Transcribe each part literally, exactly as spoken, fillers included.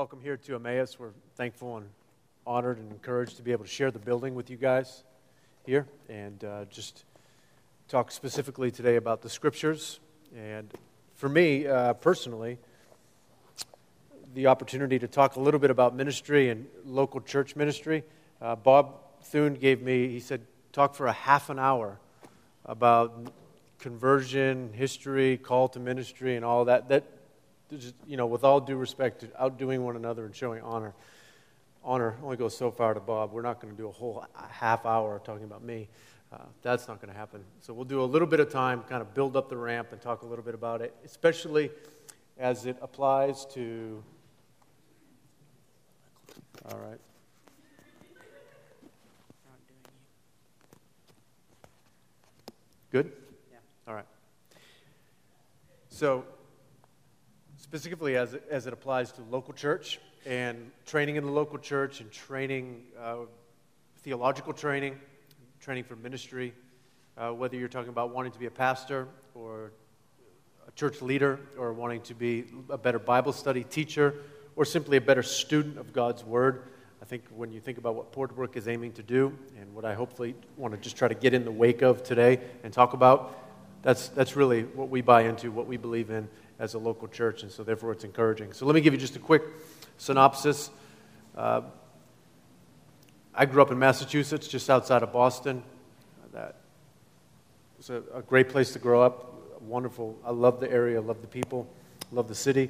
welcome here to Emmaus. We're thankful and honored and encouraged to be able to share the building with you guys here and uh, just talk specifically today about the Scriptures. And for me, uh, personally, the opportunity to talk a little bit about ministry and local church ministry. Uh, Bob Thune gave me, he said, talk for a half an hour about conversion, history, call to ministry, and all that. That, just, you know, with all due respect, outdoing one another and showing honor. Honor only goes so far to Bob. We're not going to do a whole half hour talking about me. Uh, that's not going to happen. So we'll do a little bit of time, kind of build up the ramp and talk a little bit about it, especially as it applies to... All right. Good? Yeah. All right. So, specifically as it, as it applies to local church and training in the local church and training, uh, theological training, training for ministry, uh, whether you're talking about wanting to be a pastor or a church leader or wanting to be a better Bible study teacher or simply a better student of God's Word. I think when you think about what Portbrook is aiming to do and what I hopefully want to just try to get in the wake of today and talk about, that's that's really what we buy into, what we believe in as a local church, and so therefore it's encouraging. So let me give you just a quick synopsis. Uh, I grew up in Massachusetts, just outside of Boston. That was a, a great place to grow up, wonderful. I love the area, I love the people, I love the city.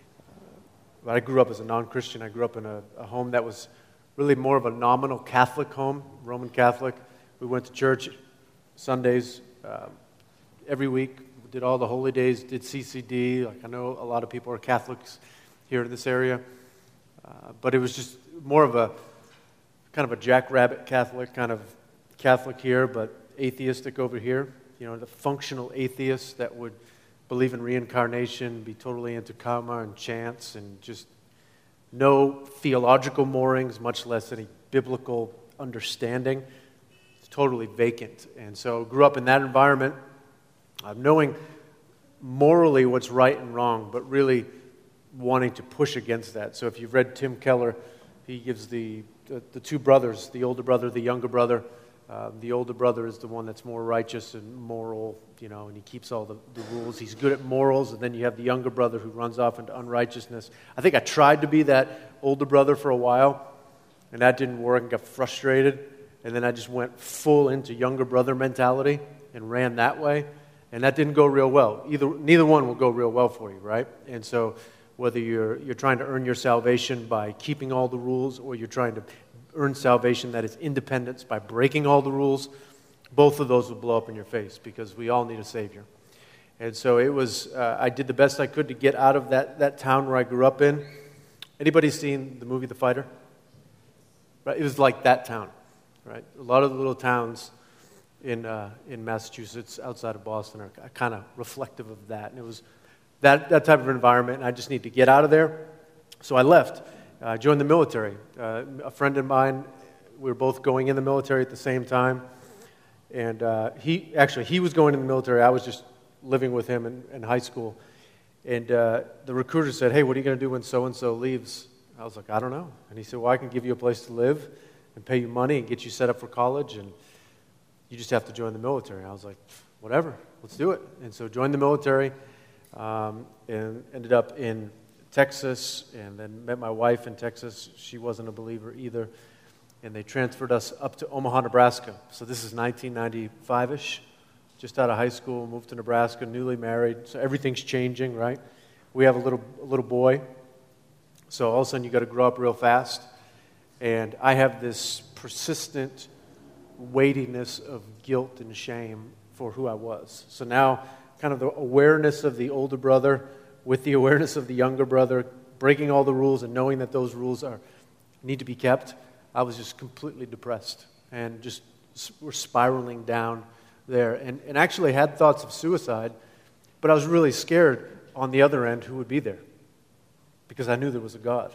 But I grew up as a non-Christian. I grew up in a, a home that was really more of a nominal Catholic home, Roman Catholic. We went to church Sundays uh, every week, did all the holy days, did C C D. Like I know a lot of people are Catholics here in this area. Uh, but it was just more of a kind of a jackrabbit Catholic, kind of Catholic here, but atheistic over here. You know, the functional atheists that would believe in reincarnation, be totally into karma and chance, and just no theological moorings, much less any biblical understanding. It's totally vacant. And so grew up in that environment, uh, knowing morally what's right and wrong, but really wanting to push against that. So if you've read Tim Keller, he gives the, the, the two brothers, the older brother, the younger brother. Uh, the older brother is the one that's more righteous and moral, you know, and he keeps all the, the rules. He's good at morals, and then you have the younger brother who runs off into unrighteousness. I think I tried to be that older brother for a while, and that didn't work and got frustrated, and then I just went full into younger brother mentality and ran that way, and that didn't go real well. Either neither one will go real well for you, right? And so whether you're you're trying to earn your salvation by keeping all the rules or you're trying to earn salvation that is independence by breaking all the rules, both of those will blow up in your face because we all need a Savior. And so it was, uh, I did the best I could to get out of that, that town where I grew up in. Anybody seen the movie The Fighter? Right? It was like that town, right? A lot of the little towns in uh, in Massachusetts outside of Boston are kind of reflective of that. And it was that, that type of environment, and I just need to get out of there. So I left. I uh, joined the military. Uh, a friend of mine, we were both going in the military at the same time. And uh, he, actually, he was going in the military. I was just living with him in, in high school. And uh, the recruiter said, hey, what are you going to do when so-and-so leaves? I was like, I don't know. And he said, well, I can give you a place to live and pay you money and get you set up for college. And you just have to join the military. I was like, whatever, let's do it. And so joined the military um, and ended up in Texas, and then met my wife in Texas. She wasn't a believer either. And they transferred us up to Omaha, Nebraska. So this is nineteen ninety-five-ish, just out of high school, moved to Nebraska, newly married. So everything's changing, right? We have a little a little boy. So all of a sudden you got to grow up real fast. And I have this persistent weightiness of guilt and shame for who I was. So now kind of the awareness of the older brother with the awareness of the younger brother, breaking all the rules and knowing that those rules are need to be kept, I was just completely depressed and just were spiraling down there. And, and actually had thoughts of suicide, but I was really scared on the other end who would be there because I knew there was a God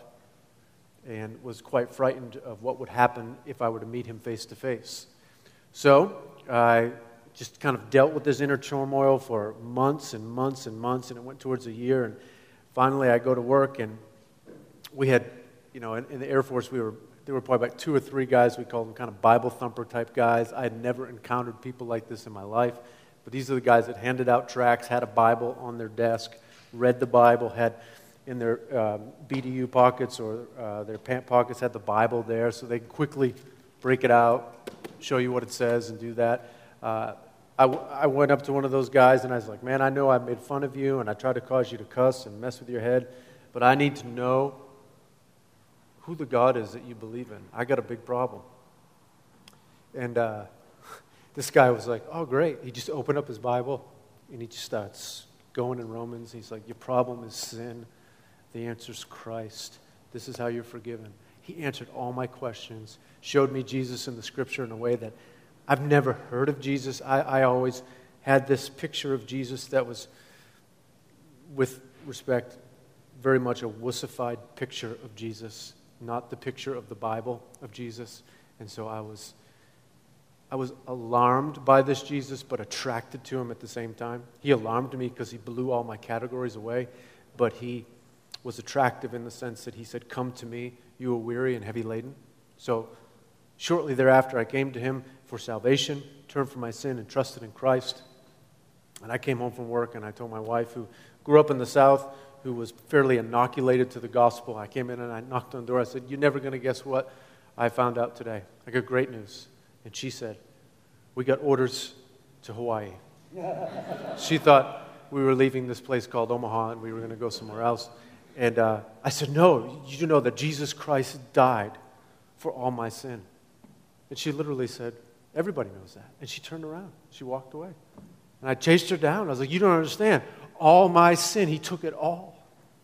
and was quite frightened of what would happen if I were to meet him face to face. So I just kind of dealt with this inner turmoil for months and months and months, and it went towards a year, and finally I go to work, and we had, you know, in, in the Air Force, we were there were probably about two or three guys, we called them kind of Bible thumper type guys. I had never encountered people like this in my life, but these are the guys that handed out tracts, had a Bible on their desk, read the Bible, had in their um, B D U pockets or uh, their pant pockets had the Bible there, so they could quickly break it out, show you what it says, and do that. Uh, I, w- I went up to one of those guys, and I was like, man, I know I made fun of you, and I tried to cause you to cuss and mess with your head, but I need to know who the God is that you believe in. I got a big problem. And uh, this guy was like, oh, great. He just opened up his Bible, and he just starts going in Romans. He's like, your problem is sin. The answer is Christ. This is how you're forgiven. He answered all my questions, showed me Jesus in the Scripture in a way that I've never heard of Jesus. I, I always had this picture of Jesus that was, with respect, very much a wussified picture of Jesus, not the picture of the Bible of Jesus. And so I was I was alarmed by this Jesus, but attracted to him at the same time. He alarmed me because he blew all my categories away, but he was attractive in the sense that he said, come to me, you are weary and heavy laden. So shortly thereafter, I came to him for salvation, turned from my sin and trusted in Christ. And I came home from work and I told my wife, who grew up in the South, who was fairly inoculated to the gospel. I came in and I knocked on the door. I said, you're never going to guess what I found out today. I got great news. And she said, we got orders to Hawaii. She thought we were leaving this place called Omaha and we were going to go somewhere else. And uh, I said, no, you do know that Jesus Christ died for all my sin. And she literally said, everybody knows that. And she turned around. She walked away. And I chased her down. I was like, you don't understand. All my sin, he took it all.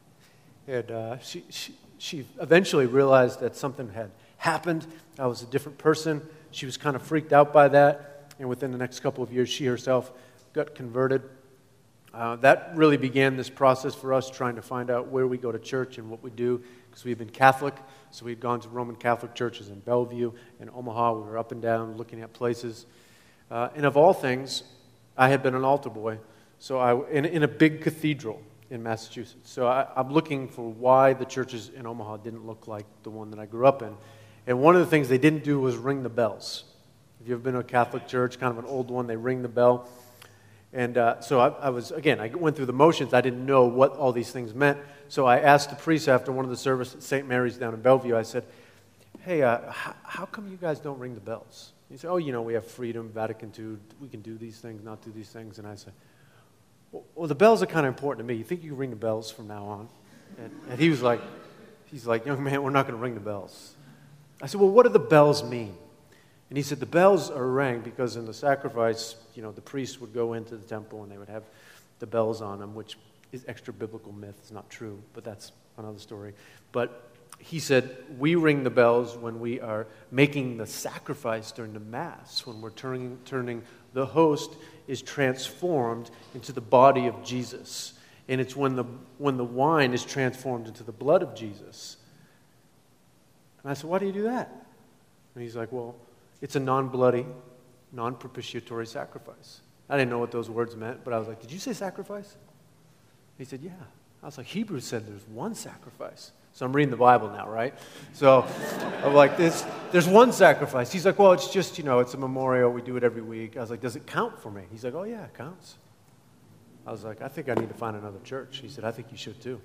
And uh, she, she, she eventually realized that something had happened. I was a different person. She was kind of freaked out by that. And within the next couple of years, she herself got converted. Uh, that really began this process for us trying to find out where we go to church and what we do, because we've been Catholic. So we'd gone to Roman Catholic churches in Bellevue and Omaha. We were up and down looking at places. Uh, and of all things, I had been an altar boy. So I, in, in a big cathedral in Massachusetts. So I, I'm looking for why the churches in Omaha didn't look like the one that I grew up in. And one of the things they didn't do was ring the bells. If you've ever been to a Catholic church, kind of an old one, they ring the bell. And uh, so I, I was, again, I went through the motions. I didn't know what all these things meant. So I asked the priest after one of the services at Saint Mary's down in Bellevue, I said, hey, uh, how, how come you guys don't ring the bells? He said, oh, you know, we have freedom, Vatican two, we can do these things, not do these things. And I said, well, well the bells are kind of important to me. You think you can ring the bells from now on? And, and he was like, he's like, young man, we're not going to ring the bells. I said, well, what do the bells mean? And he said, the bells are rang because in the sacrifice, you know, the priests would go into the temple and they would have the bells on them, which is extra biblical myth. It's not true, but that's another story. But he said, we ring the bells when we are making the sacrifice during the Mass, when we're turning, turning the host is transformed into the body of Jesus. And it's when the, when the wine is transformed into the blood of Jesus. And I said, why do you do that? And he's like, well, it's a non-bloody, non-propitiatory sacrifice. I didn't know what those words meant, but I was like, did you say sacrifice? He said, yeah. I was like, Hebrews said there's one sacrifice. So I'm reading the Bible now, right? So I'm like, there's, there's one sacrifice. He's like, well, it's just, you know, it's a memorial. We do it every week. I was like, does it count for me? He's like, oh, yeah, it counts. I was like, I think I need to find another church. He said, I think you should too.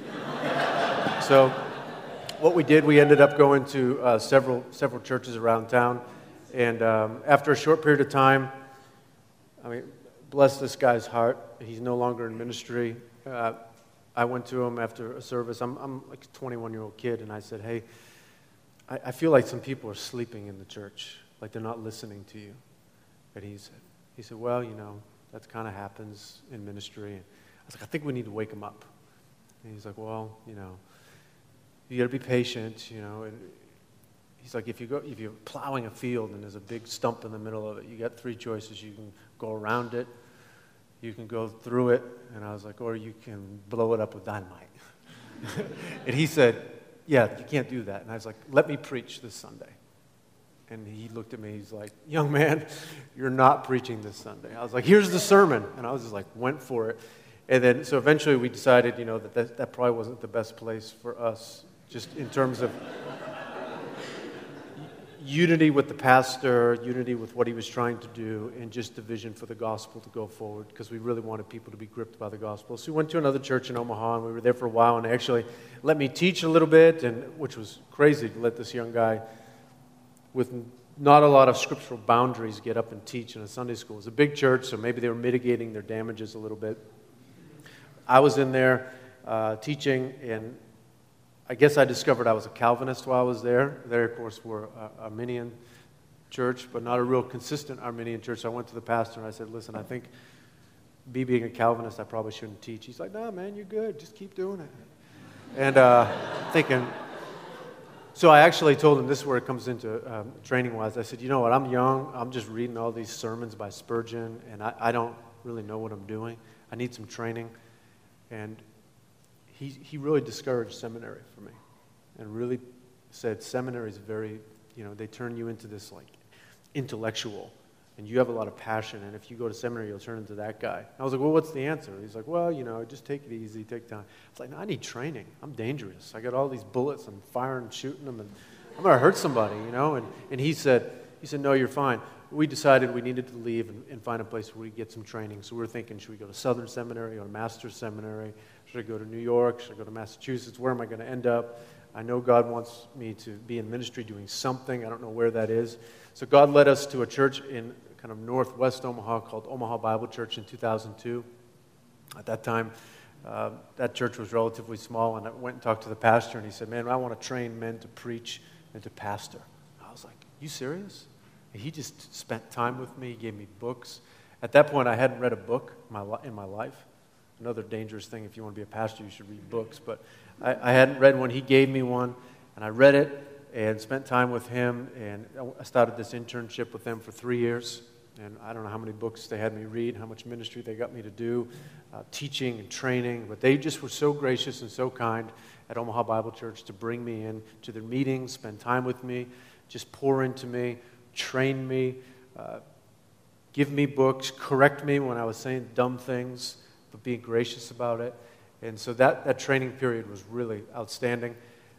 So what we did, we ended up going to uh, several several churches around town. And um, after a short period of time, I mean, bless this guy's heart. He's no longer in ministry. Uh, I went to him after a service. I'm, I'm like a twenty-one-year-old kid, and I said, hey, I, I feel like some people are sleeping in the church, like they're not listening to you. And he said, he said, well, you know, that kind of happens in ministry. And I was like, I think we need to wake them up. And he's like, well, you know, you got to be patient, you know. And he's like, if you go, if you're plowing a field and there's a big stump in the middle of it, you got three choices. You can go around it, you can go through it, and I was like, or you can blow it up with dynamite. And he said, yeah, you can't do that. And I was like, let me preach this Sunday. And he looked at me, he's like, young man, you're not preaching this Sunday. I was like, here's the sermon. And I was just like, went for it. And then, so eventually we decided, you know, that that, that probably wasn't the best place for us just in terms of unity with the pastor, unity with what he was trying to do, and just the vision for the gospel to go forward, because we really wanted people to be gripped by the gospel. So we went to another church in Omaha, and we were there for a while, and they actually let me teach a little bit, and which was crazy to let this young guy with not a lot of scriptural boundaries get up and teach in a Sunday school. It was a big church, so maybe they were mitigating their damages a little bit. I was in there uh, teaching, and I guess I discovered I was a Calvinist while I was there. There, of course, were a Arminian church, but not a real consistent Arminian church. So I went to the pastor and I said, listen, I think me being a Calvinist, I probably shouldn't teach. He's like, no, man, you're good. Just keep doing it. And uh, thinking, so I actually told him, this is where it comes into um, training-wise. I said, you know what, I'm young. I'm just reading all these sermons by Spurgeon, and I, I don't really know what I'm doing. I need some training. And He he really discouraged seminary for me, and really said seminary is very, you know, they turn you into this like intellectual, and you have a lot of passion, and if you go to seminary, you'll turn into that guy. I was like, well, what's the answer? He's like, well, you know, just take it easy, take time. I was like, no, I need training. I'm dangerous. I got all these bullets. I'm firing and shooting them, and I'm going to hurt somebody, you know. And, and he said, he said, no, you're fine. We decided we needed to leave and, and find a place where we get some training. So we were thinking, should we go to Southern Seminary or Master's Seminary? Should I go to New York? Should I go to Massachusetts? Where am I going to end up? I know God wants me to be in ministry doing something. I don't know where that is. So God led us to a church in kind of northwest Omaha called Omaha Bible Church in two thousand two. At that time, uh, that church was relatively small, and I went and talked to the pastor, and he said, man, I want to train men to preach and to pastor. I was like, you serious? And he just spent time with me. He gave me books. At that point, I hadn't read a book in my, li- in my life. Another dangerous thing, if you want to be a pastor, you should read books. But I, I hadn't read one. He gave me one, and I read it and spent time with him. And I started this internship with them for three years. And I don't know how many books they had me read, how much ministry they got me to do, uh, teaching and training. But they just were so gracious and so kind at Omaha Bible Church to bring me in to their meetings, spend time with me, just pour into me, train me, uh, give me books, correct me when I was saying dumb things, but being gracious about it. And so that, that training period was really outstanding.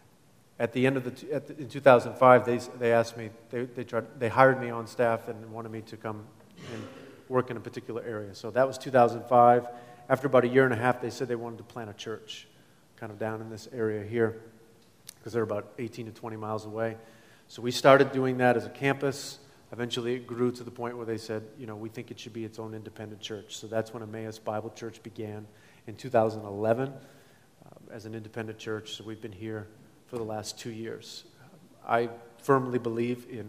At the end of the, at the in two thousand five, they they asked me, they they tried, they hired me on staff and wanted me to come and work in a particular area. So that was two thousand five. After about a year and a half, they said they wanted to plant a church, kind of down in this area here, because they're about eighteen to twenty miles away. So we started doing that as a campus. Eventually, it grew to the point where they said, you know, we think it should be its own independent church. So that's when Emmaus Bible Church began in two thousand eleven uh, as an independent church. So we've been here for the last two years. I firmly believe in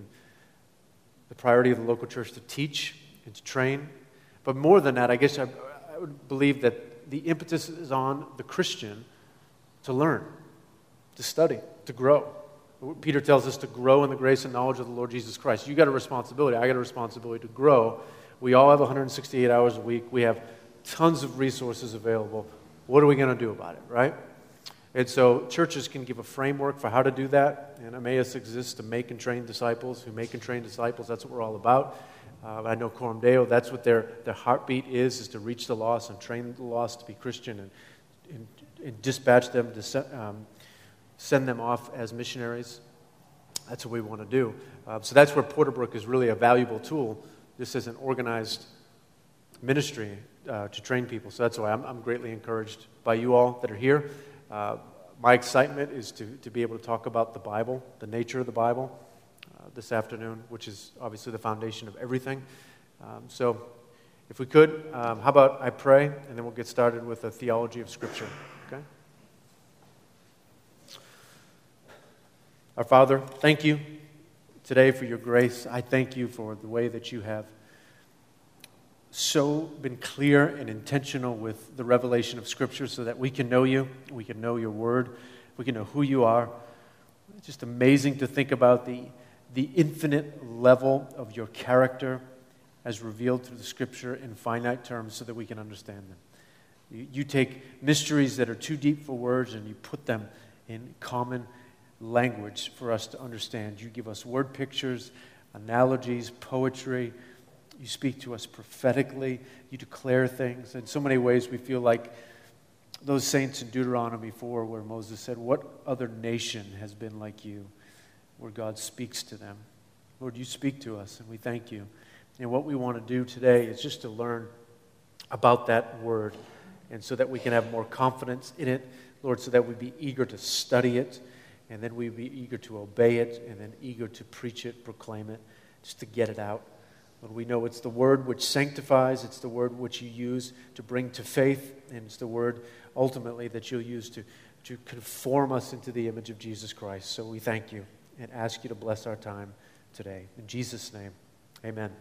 the priority of the local church to teach and to train. But more than that, I guess I, I would believe that the impetus is on the Christian to learn, to study, to grow. Peter tells us to grow in the grace and knowledge of the Lord Jesus Christ. You got a responsibility. I got a responsibility to grow. We all have one hundred sixty-eight hours a week. We have tons of resources available. What are we going to do about it, right? And so churches can give a framework for how to do that. And Emmaus exists to make and train disciples who make and train disciples. That's what we're all about. Uh, I know Coram Deo, that's what their, their heartbeat is, is to reach the lost and train the lost to be Christian and, and, and dispatch them to se- um, send them off as missionaries. That's what we want to do. Uh, so that's where Porterbrook is really a valuable tool. This is an organized ministry uh, to train people. So that's why I'm, I'm greatly encouraged by you all that are here. Uh, my excitement is to, to be able to talk about the Bible, the nature of the Bible, uh, this afternoon, which is obviously the foundation of everything. Um, so if we could, um, how about I pray, and then we'll get started with a theology of Scripture, okay? Our Father, thank you today for your grace. I thank you for the way that you have so been clear and intentional with the revelation of Scripture so that we can know you, we can know your word, we can know who you are. It's just amazing to think about the, the infinite level of your character as revealed through the Scripture in finite terms so that we can understand them. You, you take mysteries that are too deep for words and you put them in common language for us to understand. You give us word pictures, analogies, poetry. You speak to us prophetically. You declare things. In so many ways, we feel like those saints in Deuteronomy four where Moses said, what other nation has been like you? Where God speaks to them. Lord, you speak to us, and we thank you. And what we want to do today is just to learn about that word, and so that we can have more confidence in it, Lord, so that we'd be eager to study it, and then we'd be eager to obey it, and then eager to preach it, proclaim it, just to get it out. Lord, we know it's the word which sanctifies, it's the word which you use to bring to faith, and it's the word ultimately that you'll use to, to conform us into the image of Jesus Christ. So we thank you and ask you to bless our time today. In Jesus' name, amen.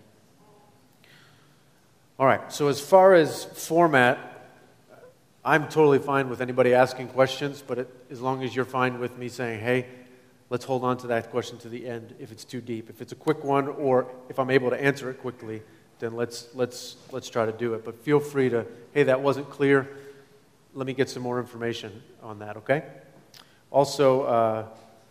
All right, so as far as format, I'm totally fine with anybody asking questions, but it, as long as you're fine with me saying, hey, let's hold on to that question to the end if it's too deep. If it's a quick one, or if I'm able to answer it quickly, then let's let's let's try to do it. But feel free to, hey, that wasn't clear. Let me get some more information on that, okay? Also, uh,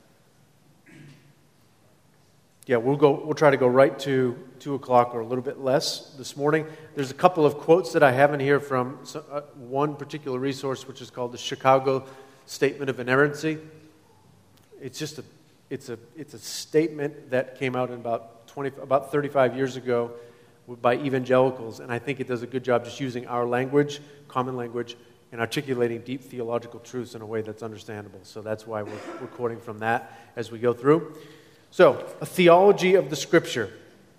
yeah, we'll go. We'll try to go right to two o'clock or a little bit less this morning. There's a couple of quotes that I have in here from some, uh, one particular resource, which is called the Chicago Statement of Inerrancy. It's just a, it's a, it's a statement that came out in about twenty, about thirty-five years ago by evangelicals, and I think it does a good job just using our language, common language, and articulating deep theological truths in a way that's understandable. So that's why we're, we're quoting from that as we go through. So, a theology of the Scripture.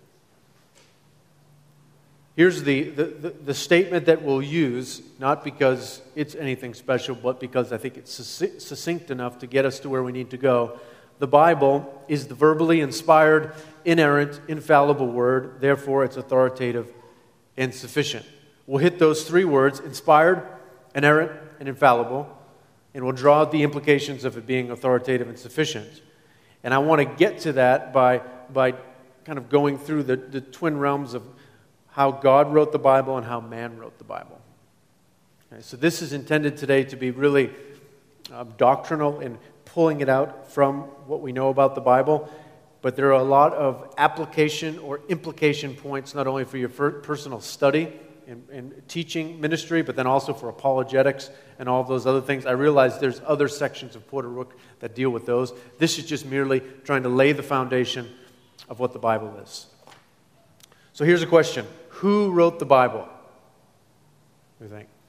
Here's the, the, the, the statement that we'll use, not because it's anything special, but because I think it's succinct enough to get us to where we need to go. The Bible is the verbally inspired, inerrant, infallible word. Therefore, it's authoritative and sufficient. We'll hit those three words, inspired, inerrant, and infallible, and we'll draw out the implications of it being authoritative and sufficient. And I want to get to that by by kind of going through the, the twin realms of how God wrote the Bible and how man wrote the Bible. Okay, so this is intended today to be really uh, doctrinal in pulling it out from what we know about the Bible, but there are a lot of application or implication points, not only for your personal study and, and teaching ministry, but then also for apologetics and all those other things. I realize there's other sections of Porter Rook that deal with those. This is just merely trying to lay the foundation of what the Bible is. So here's a question. Who wrote the Bible? What do you think?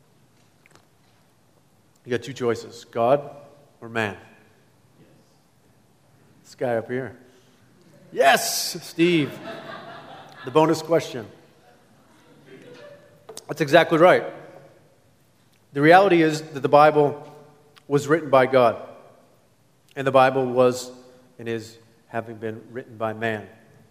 You got two choices, God or man? This guy up here. Yes, Steve. The bonus question. That's exactly right. The reality is that the Bible was written by God. And the Bible was and is having been written by man.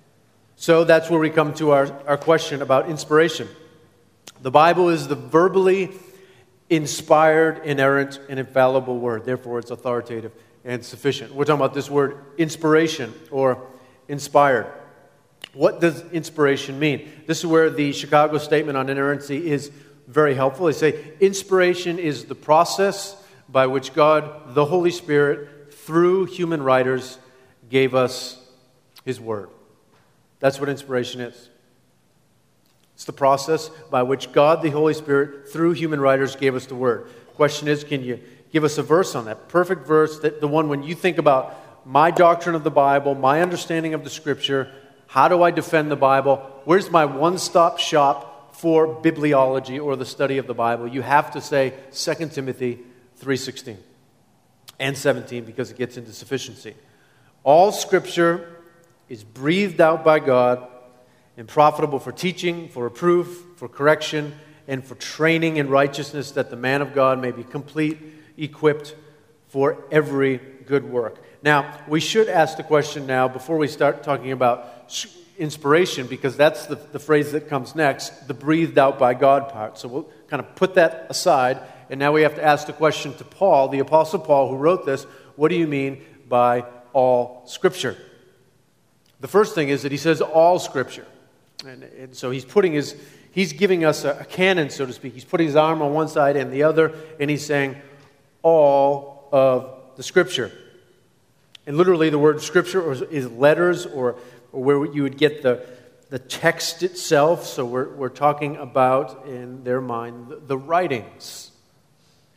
So that's where we come to our, our question about inspiration. The Bible is the verbally inspired, inerrant, and infallible word. Therefore, it's authoritative and sufficient. We're talking about this word inspiration or inspired. What does inspiration mean? This is where the Chicago Statement on Inerrancy is very helpful. They say inspiration is the process by which God, the Holy Spirit, through human writers, gave us His Word. That's what inspiration is. It's the process by which God, the Holy Spirit, through human writers, gave us the Word. Question is, can you give us a verse on that? Perfect verse, that the one when you think about my doctrine of the Bible, my understanding of the Scripture, how do I defend the Bible? Where's my one-stop shop for bibliology or the study of the Bible? You have to say Second Timothy three sixteen and seventeen because it gets into sufficiency. All Scripture is breathed out by God and profitable for teaching, for reproof, for correction, and for training in righteousness, that the man of God may be complete, equipped for every good work. Now, we should ask the question now, before we start talking about inspiration, because that's the, the phrase that comes next, the breathed out by God part. So we'll kind of put that aside, and now we have to ask the question to Paul, the Apostle Paul, who wrote this, what do you mean by all Scripture? The first thing is that he says all Scripture. And, and so he's putting his, he's giving us a, a canon, so to speak. He's putting his arm on one side and the other, and he's saying all of the Scripture. And literally the word Scripture is letters, or, or where you would get the, the text itself. So we're, we're talking about, in their mind, the, the writings.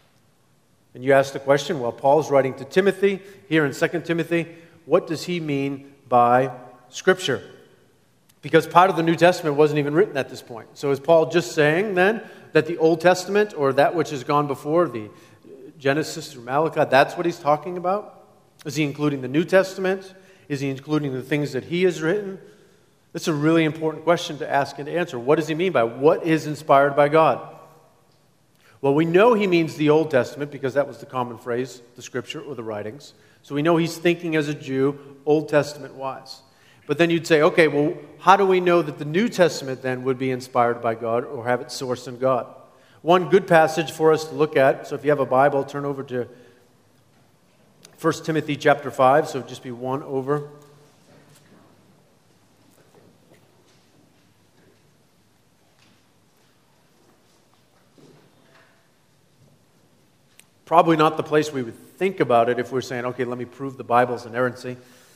And you ask the question, well, Paul's writing to Timothy here in Second Timothy. What does he mean by Scripture? Because part of the New Testament wasn't even written at this point. So is Paul just saying then that the Old Testament, or that which has gone before, the Genesis through Malachi, that's what he's talking about? Is he including the New Testament? Is he including the things that he has written? That's a really important question to ask and to answer. What does he mean by what is inspired by God? Well, we know he means the Old Testament because that was the common phrase, the Scripture or the writings. So we know he's thinking as a Jew, Old Testament-wise. But then you'd say, okay, well, how do we know that the New Testament then would be inspired by God or have its source in God? One good passage for us to look at, so if you have a Bible, turn over to First Timothy chapter five, so just be one over. Probably not the place we would think about it if we're saying, okay, let me prove the Bible's inerrancy.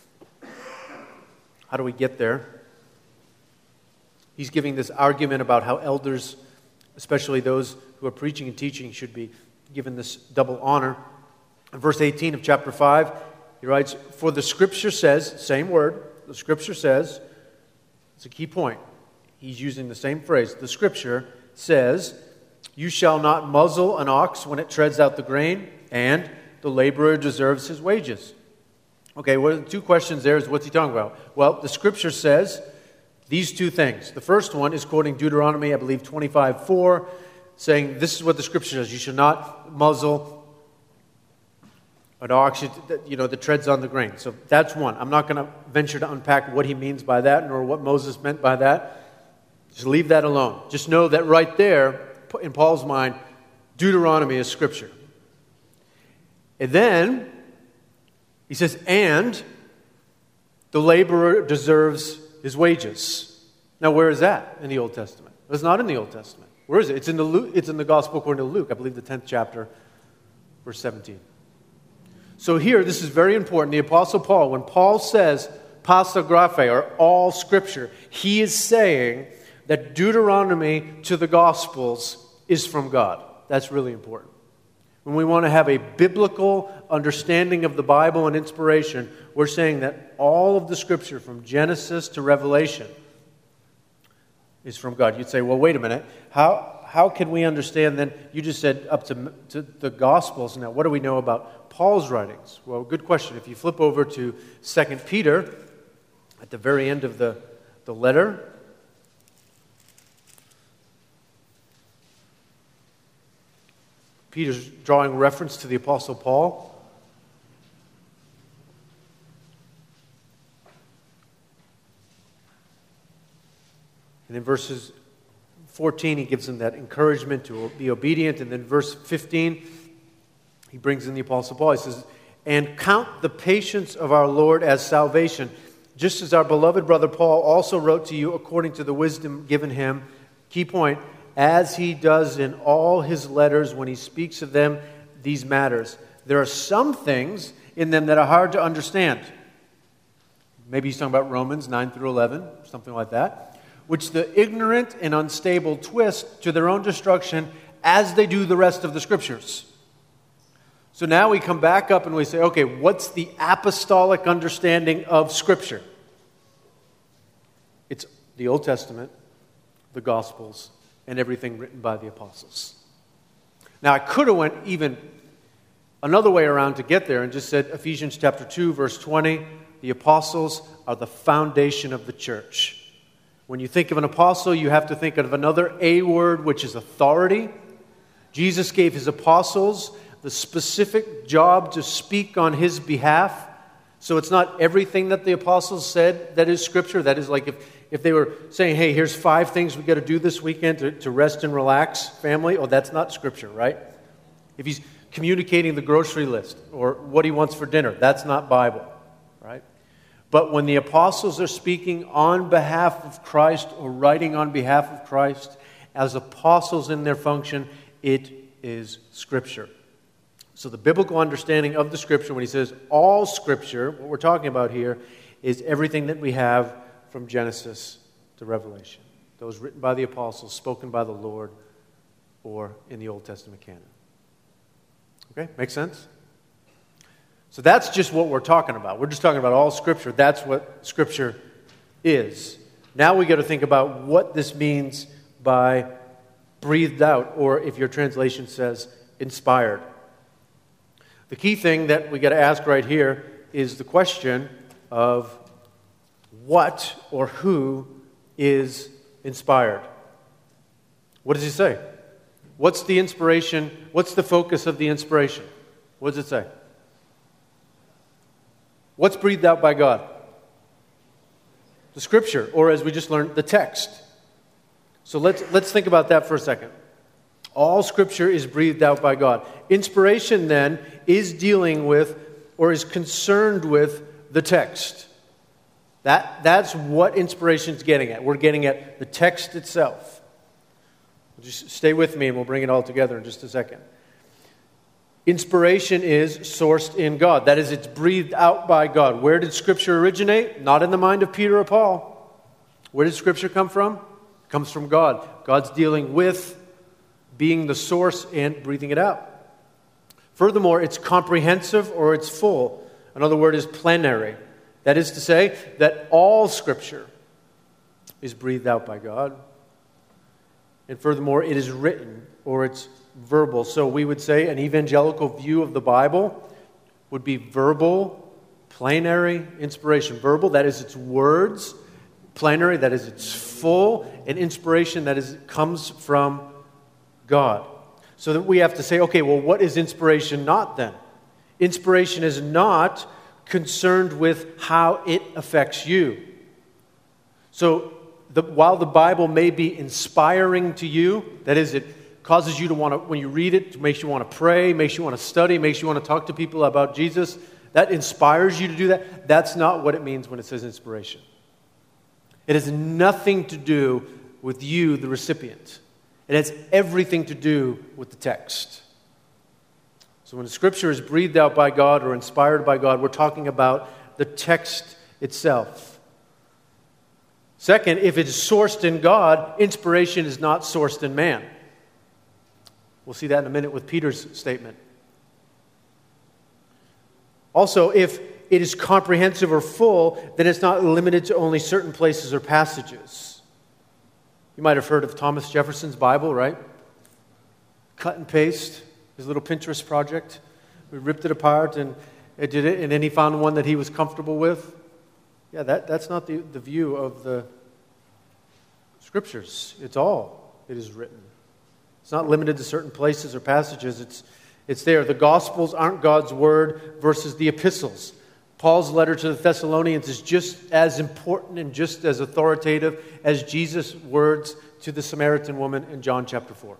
How do we get there? He's giving this argument about how elders, especially those who are preaching and teaching, should be given this double honor. In verse eighteen of chapter five, he writes, for the Scripture says, same word, the Scripture says, it's a key point. He's using the same phrase. The Scripture says, you shall not muzzle an ox when it treads out the grain, and the laborer deserves his wages. Okay, well, the two questions there is what's he talking about? Well, the Scripture says these two things. The first one is quoting Deuteronomy, I believe, twenty-five four, saying this is what the Scripture says. You should not muzzle an ox, you know, that treads on the grain. So that's one. I'm not going to venture to unpack what he means by that, nor what Moses meant by that. Just leave that alone. Just know that right there, in Paul's mind, Deuteronomy is Scripture. And then he says, and the laborer deserves his wages. Now, where is that in the Old Testament? It's not in the Old Testament. Where is it? It's in the Luke, it's in the Gospel according to Luke, I believe the tenth chapter, verse seventeen. So here, this is very important. The Apostle Paul, when Paul says pasta graphe, or all Scripture, he is saying that Deuteronomy to the Gospels is from God. That's really important. When we want to have a biblical understanding of the Bible and inspiration, we're saying that all of the Scripture from Genesis to Revelation is from God. You'd say, well, wait a minute. How how can we understand then? You just said up to, to the Gospels. Now, what do we know about Paul's writings? Well, good question. If you flip over to Second Peter, at the very end of the, the letter, Peter's drawing reference to the Apostle Paul. And in verses fourteen, he gives them that encouragement to be obedient. And then verse fifteen, he brings in the Apostle Paul. He says, and count the patience of our Lord as salvation, just as our beloved brother Paul also wrote to you according to the wisdom given him. Key point, as he does in all his letters when he speaks of them, these matters. There are some things in them that are hard to understand. Maybe he's talking about Romans nine through eleven, something like that, which the ignorant and unstable twist to their own destruction as they do the rest of the Scriptures. So now we come back up and we say, okay, what's the apostolic understanding of Scripture? It's the Old Testament, the Gospels, and everything written by the apostles. Now, I could have went even another way around to get there and just said Ephesians chapter two, verse twenty, the apostles are the foundation of the church. When you think of an apostle, you have to think of another A word, which is authority. Jesus gave his apostles the specific job to speak on his behalf. So it's not everything that the apostles said that is Scripture. That is like if, if they were saying, hey, here's five things we've got to do this weekend to, to rest and relax, family. Oh, that's not Scripture, right? If he's communicating the grocery list or what he wants for dinner, that's not Bible, right? But when the apostles are speaking on behalf of Christ or writing on behalf of Christ, as apostles in their function, it is Scripture. So the biblical understanding of the Scripture, when he says all Scripture, what we're talking about here is everything that we have from Genesis to Revelation. Those written by the apostles, spoken by the Lord, or in the Old Testament canon. Okay, makes sense? So that's just what we're talking about. We're just talking about all Scripture. That's what Scripture is. Now we got to think about what this means by breathed out, or if your translation says inspired. The key thing that we got to ask right here is the question of what or who is inspired. What does he say? What's the inspiration? What's the focus of the inspiration? What does it say? What's breathed out by God? The Scripture, or as we just learned, the text. So let's let's think about that for a second. All Scripture is breathed out by God. Inspiration then is dealing with or is concerned with the text. That, that's what inspiration is getting at. We're getting at the text itself. Just stay with me and we'll bring it all together in just a second. Inspiration is sourced in God. That is, it's breathed out by God. Where did Scripture originate? Not in the mind of Peter or Paul. Where did Scripture come from? It comes from God. God's dealing with being the source and breathing it out. Furthermore, it's comprehensive or it's full. Another word is plenary. That is to say that all Scripture is breathed out by God. And furthermore, it is written or it's verbal. So we would say an evangelical view of the Bible would be verbal, plenary inspiration. Verbal, that is its words. Plenary, that is its full. And inspiration, that is comes from God. So that we have to say, okay, well, what is inspiration not then? Inspiration is not concerned with how it affects you. So the, while the Bible may be inspiring to you, that is, it causes you to want to, when you read it, it makes you want to pray, makes you want to study, makes you want to talk to people about Jesus, that inspires you to do that. That's not what it means when it says inspiration. It has nothing to do with you, the recipient. It has everything to do with the text. So when Scripture is breathed out by God or inspired by God, we're talking about the text itself. Second, if it's sourced in God, inspiration is not sourced in man. We'll see that in a minute with Peter's statement. Also, if it is comprehensive or full, then it's not limited to only certain places or passages. You might have heard of Thomas Jefferson's Bible, right? Cut and paste. His little Pinterest project. We ripped it apart and it did it, and then he found one that he was comfortable with. Yeah, that, that's not the, the view of the Scriptures. It's all it is written. It's not limited to certain places or passages. It's, it's there. The Gospels aren't God's Word versus the epistles. Paul's letter to the Thessalonians is just as important and just as authoritative as Jesus' words to the Samaritan woman in John chapter four.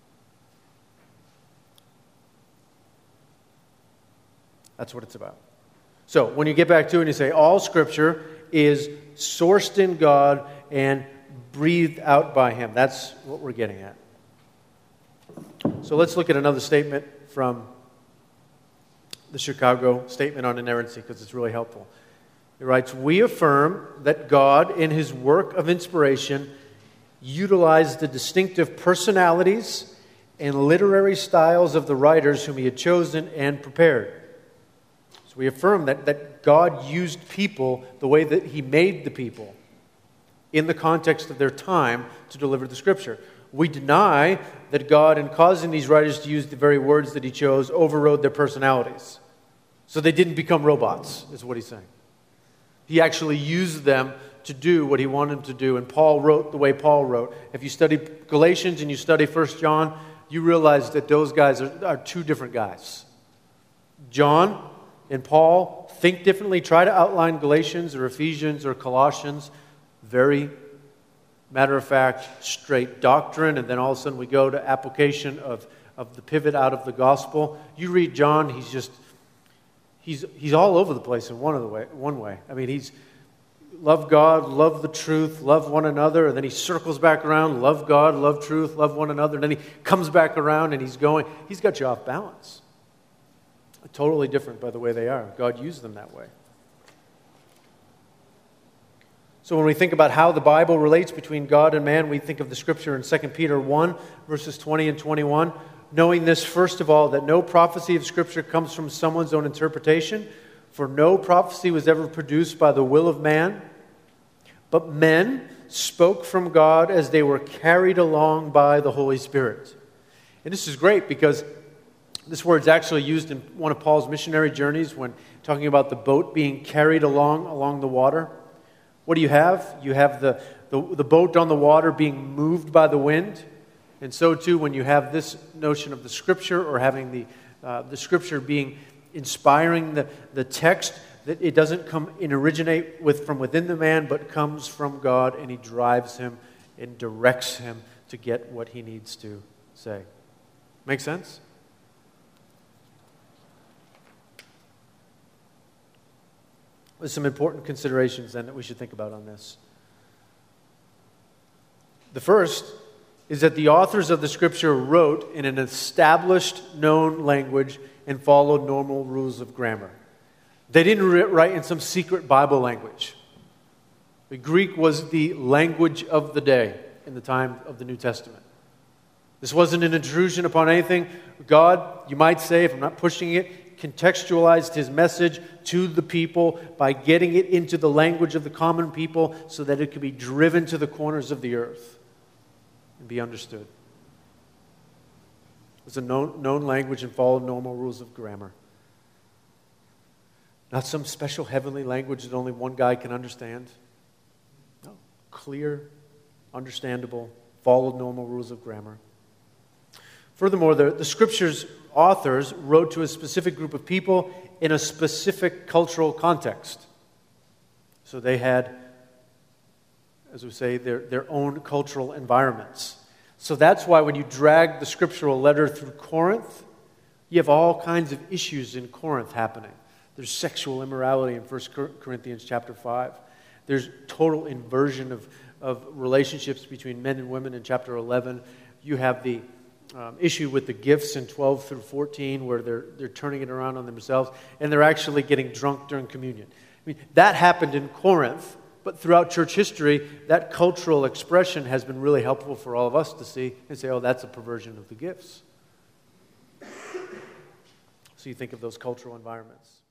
That's what it's about. So, when you get back to it and you say, all Scripture is sourced in God and breathed out by Him. That's what we're getting at. So, let's look at another statement from the Chicago Statement on Inerrancy, because it's really helpful. It writes, "We affirm that God, in His work of inspiration, utilized the distinctive personalities and literary styles of the writers whom He had chosen and prepared." We affirm that, that God used people the way that He made the people in the context of their time to deliver the Scripture. We deny that God, in causing these writers to use the very words that He chose, overrode their personalities. So they didn't become robots, is what he's saying. He actually used them to do what He wanted them to do. And Paul wrote the way Paul wrote. If you study Galatians and you study First John, you realize that those guys are, are two different guys. John and Paul think differently, try to outline Galatians or Ephesians or Colossians. Very matter-of-fact, straight doctrine, and then all of a sudden we go to application of, of the pivot out of the gospel. You read John, he's just, he's he's all over the place in one of the way, one way. I mean, he's love God, love the truth, love one another, and then he circles back around, love God, love truth, love one another, and then he comes back around and he's going, he's got you off balance. Totally different by the way they are. God used them that way. So when we think about how the Bible relates between God and man, we think of the Scripture in Second Peter one, verses twenty and twenty-one. knowing this, first of all, that no prophecy of Scripture comes from someone's own interpretation, for no prophecy was ever produced by the will of man, but men spoke from God as they were carried along by the Holy Spirit. And this is great because this word's actually used in one of Paul's missionary journeys when talking about the boat being carried along along the water. What do you have? You have the, the, the boat on the water being moved by the wind. And so too, when you have this notion of the Scripture, or having the uh, the Scripture being inspiring the, the text, that it doesn't come and originate with from within the man, but comes from God, and He drives him and directs him to get what he needs to say. Make sense? There's some important considerations then that we should think about on this. The first is that the authors of the Scripture wrote in an established, known language and followed normal rules of grammar. They didn't write in some secret Bible language. The Greek was the language of the day in the time of the New Testament. This wasn't an intrusion upon anything. God, you might say, if I'm not pushing it, contextualized His message to the people by getting it into the language of the common people so that it could be driven to the corners of the earth and be understood. It was a known, known language and followed normal rules of grammar. Not some special heavenly language that only one guy can understand. No, clear, understandable, followed normal rules of grammar. Furthermore, the, the Scripture's authors wrote to a specific group of people in a specific cultural context. So they had, as we say, their, their own cultural environments. So that's why when you drag the scriptural letter through Corinth, you have all kinds of issues in Corinth happening. There's sexual immorality in First Corinthians chapter five. There's total inversion of, of relationships between men and women in chapter eleven. You have the um, issue with the gifts in twelve through fourteen, where they're they're turning it around on themselves, and they're actually getting drunk during communion. I mean, that happened in Corinth, but throughout church history, that cultural expression has been really helpful for all of us to see and say, oh, that's a perversion of the gifts. So you think of those cultural environments.